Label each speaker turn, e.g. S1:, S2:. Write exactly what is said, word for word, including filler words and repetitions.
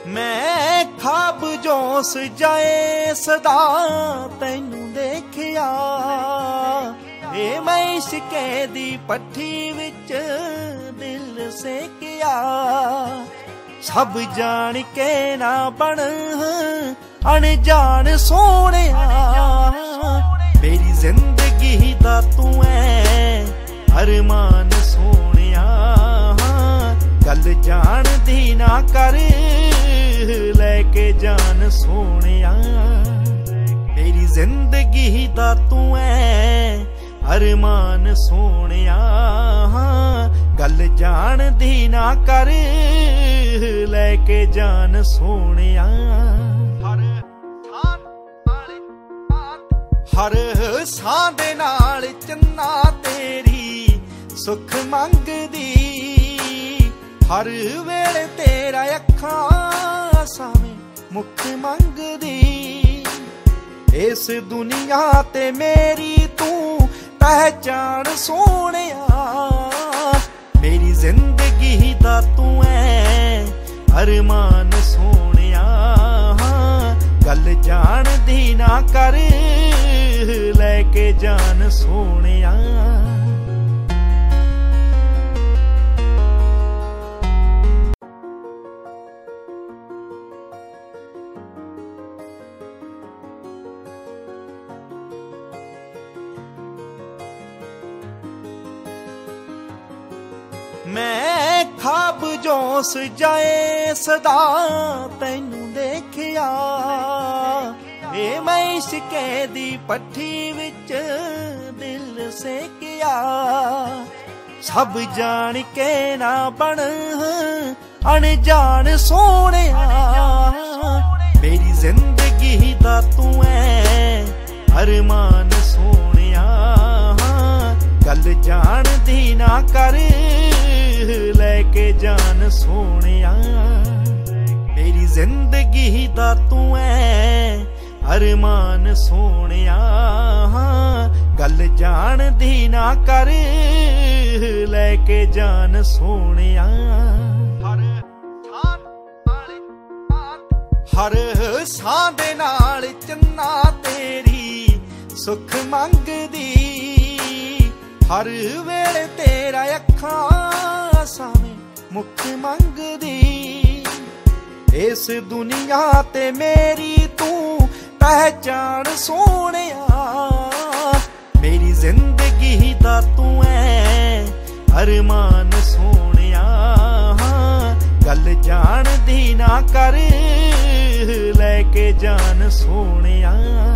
S1: मैं ख्वाब जो सजाए सदा तैनू देखिया, ए मैं इश्के दी पट्ठी विच दिल सेकिया। सब जान के ना बन अनजान सोहणिया, मेरी जिंदगी दा तू है अरमान सोहणिया। गल जान दी ना कर लेके जान सोहणिया, मेरी जिंदगी दा तू है अरमान सोहणिया। गल जान दी ना कर लेके जान सोहणिया। हर सां दे नाल चन्ना तेरी सुख मंगदी, हर वेले तेरा अखां सावें मुख मंगदी। इस दुनिया ते मेरी तू पहचान सोहणिया, मेरी जिंदगी दा तू है अरमान सोहणिया। गल जान दी ना कर लेके जान सोहणिया। मैं ख्वाब जो सजाए सदा तैनू देखिया, ए मैं इश्के दी पट्ठी विच दिल सेकिया। सब जान के ना बन अनजान सोहणिया, मेरी जिंदगी दा तू है अरमान सोहणिया। गल जान दी ना कर लेके जान सोहणिया, मेरी जिंदगी दा तू है अरमान सोहणिया। गल जान दी ना कर लेके जान सोहणिया। हर सां दे नाल चन्ना तेरी सुख मंगदी, हर वेले तेरा अखां सावें मुख मंगदी। इस दुनिया ते मेरी तू पहचान सोहणिया, मेरी जिंदगी दा तू है अरमान सोहणिया। गल जान दी ना कर लेके जान सोहणिया।